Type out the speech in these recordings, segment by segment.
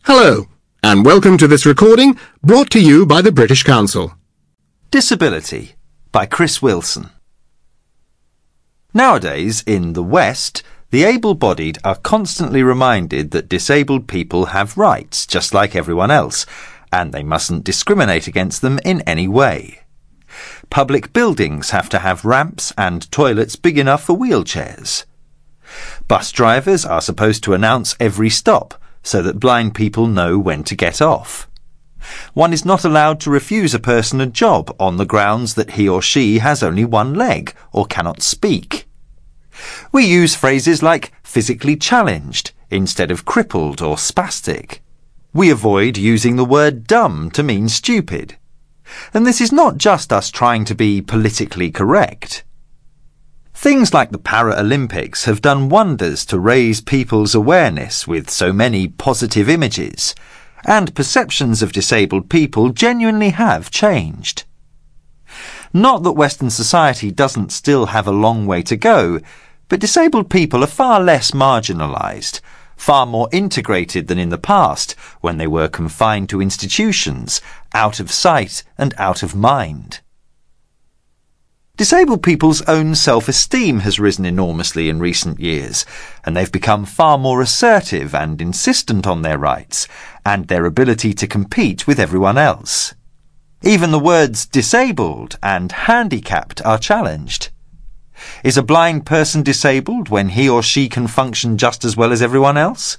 Hello, and welcome to this recording brought to you by the British Council. Disability by Chris Wilson. Nowadays, in the West, the able-bodied are constantly reminded that disabled people have rights just like everyone else, and they mustn't discriminate against them in any way. Public buildings have to have ramps and toilets big enough for wheelchairs. Bus drivers are supposed to announce every stop so that blind people know when to get off. One is not allowed to refuse a person a job on the grounds that he or she has only one leg or cannot speak. We use phrases like physically challenged instead of crippled or spastic. We avoid using the word dumb to mean stupid. And this is not just us trying to be politically correct. Things like the Paralympics have done wonders to raise people's awareness with so many positive images, and perceptions of disabled people genuinely have changed. Not that Western society doesn't still have a long way to go, but disabled people are far less marginalised, far more integrated than in the past, when they were confined to institutions, out of sight and out of mind. Disabled people's own self-esteem has risen enormously in recent years, and they've become far more assertive and insistent on their rights, and their ability to compete with everyone else. Even the words disabled and handicapped are challenged. Is a blind person disabled when he or she can function just as well as everyone else?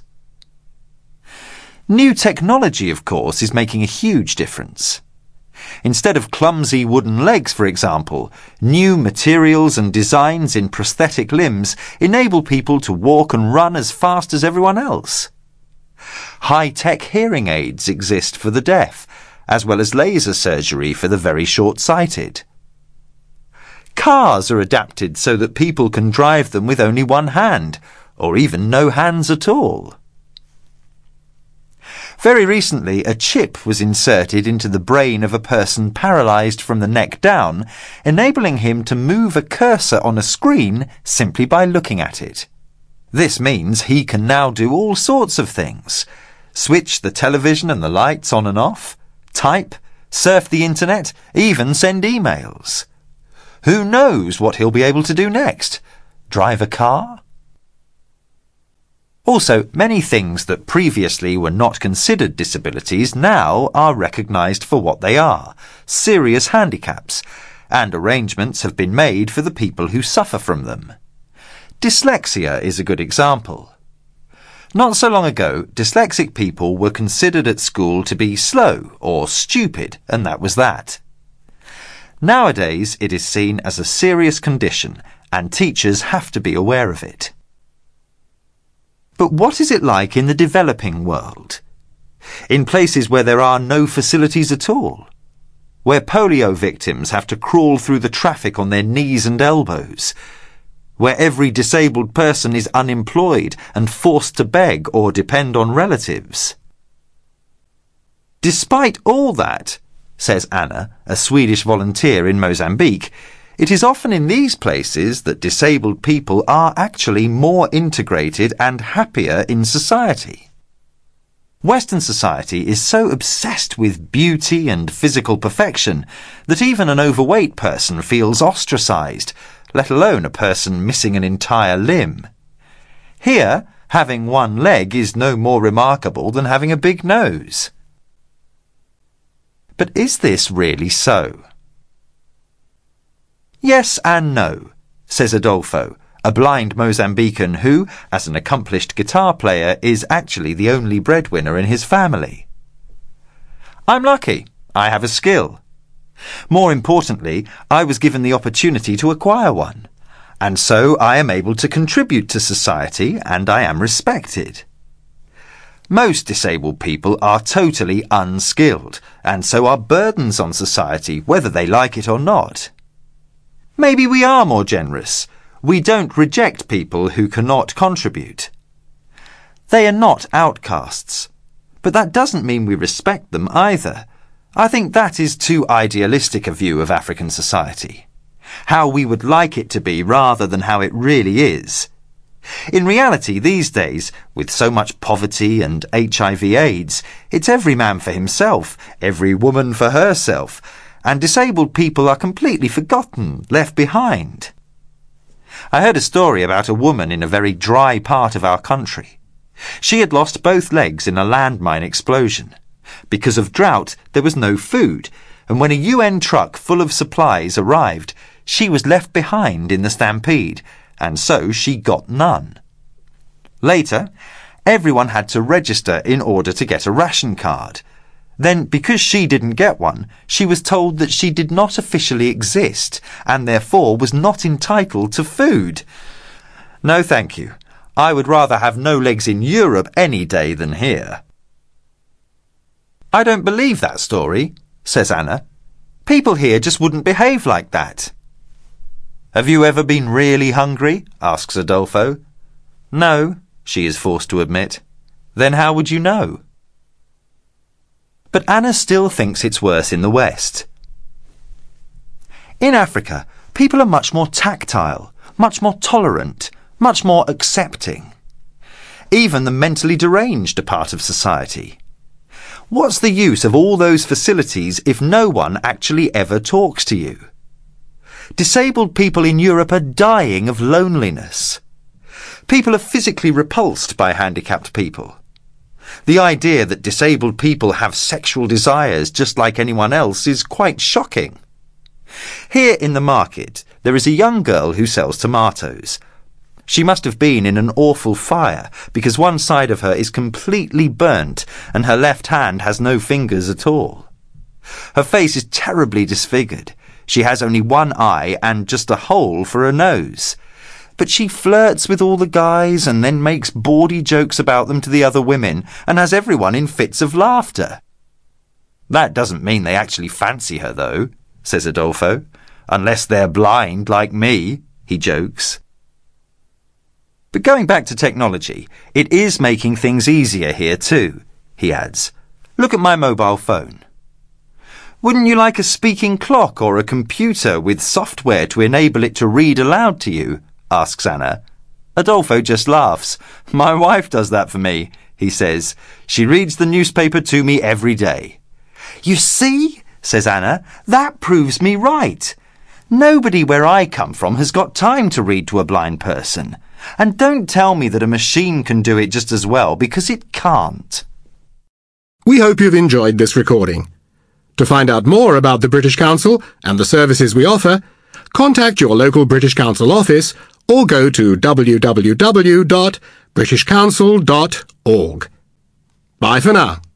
New technology, of course, is making a huge difference. Instead of clumsy wooden legs, for example, new materials and designs in prosthetic limbs enable people to walk and run as fast as everyone else. High-tech hearing aids exist for the deaf, as well as laser surgery for the very short-sighted. Cars are adapted so that people can drive them with only one hand, or even no hands at all. Very recently, a chip was inserted into the brain of a person paralysed from the neck down, enabling him to move a cursor on a screen simply by looking at it. This means he can now do all sorts of things. Switch the television and the lights on and off, type, surf the internet, even send emails. Who knows what he'll be able to do next? Drive a car? Also, many things that previously were not considered disabilities now are recognised for what they are, serious handicaps, and arrangements have been made for the people who suffer from them. Dyslexia is a good example. Not so long ago, dyslexic people were considered at school to be slow or stupid, and that was that. Nowadays, it is seen as a serious condition, and teachers have to be aware of it. But what is it like in the developing world? In places where there are no facilities at all? Where polio victims have to crawl through the traffic on their knees and elbows? Where every disabled person is unemployed and forced to beg or depend on relatives? Despite all that, says Anna, a Swedish volunteer in Mozambique, it is often in these places that disabled people are actually more integrated and happier in society. Western society is so obsessed with beauty and physical perfection that even an overweight person feels ostracised, let alone a person missing an entire limb. Here, having one leg is no more remarkable than having a big nose. But is this really so? Yes and no, says Adolfo, a blind Mozambican who, as an accomplished guitar player, is actually the only breadwinner in his family. I'm lucky. I have a skill. More importantly, I was given the opportunity to acquire one, and so I am able to contribute to society and I am respected. Most disabled people are totally unskilled, and so are burdens on society, whether they like it or not. Maybe we are more generous. We don't reject people who cannot contribute. They are not outcasts, but that doesn't mean we respect them either. I think that is too idealistic a view of African society. How we would like it to be rather than how it really is. In reality, these days, with so much poverty and HIV/AIDS, it's every man for himself, every woman for herself, and disabled people are completely forgotten, left behind. I heard a story about a woman in a very dry part of our country. She had lost both legs in a landmine explosion. Because of drought, there was no food, and when a UN truck full of supplies arrived, she was left behind in the stampede, and so she got none. Later, everyone had to register in order to get a ration card. Then, because she didn't get one, she was told that she did not officially exist, and therefore was not entitled to food. No, thank you. I would rather have no legs in Europe any day than here. I don't believe that story, says Anna. People here just wouldn't behave like that. Have you ever been really hungry? Asks Adolfo. No, she is forced to admit. Then how would you know? But Anna still thinks it's worse in the West. In Africa, people are much more tactile, much more tolerant, much more accepting. Even the mentally deranged are part of society. What's the use of all those facilities if no one actually ever talks to you? Disabled people in Europe are dying of loneliness. People are physically repulsed by handicapped people. The idea that disabled people have sexual desires just like anyone else is quite shocking. Here in the market, there is a young girl who sells tomatoes. She must have been in an awful fire because one side of her is completely burnt and her left hand has no fingers at all. Her face is terribly disfigured. She has only one eye and just a hole for a nose. But she flirts with all the guys and then makes bawdy jokes about them to the other women and has everyone in fits of laughter. That doesn't mean they actually fancy her, though, says Adolfo. Unless they're blind like me, he jokes. But going back to technology, it is making things easier here too, he adds. Look at my mobile phone. Wouldn't you like a speaking clock or a computer with software to enable it to read aloud to you? Asks Anna. Adolfo just laughs. My wife does that for me, he says. She reads the newspaper to me every day. You see, says Anna, that proves me right. Nobody where I come from has got time to read to a blind person. And don't tell me that a machine can do it just as well, because it can't. We hope you've enjoyed this recording. To find out more about the British Council and the services we offer, contact your local British Council office or go to www.britishcouncil.org. Bye for now.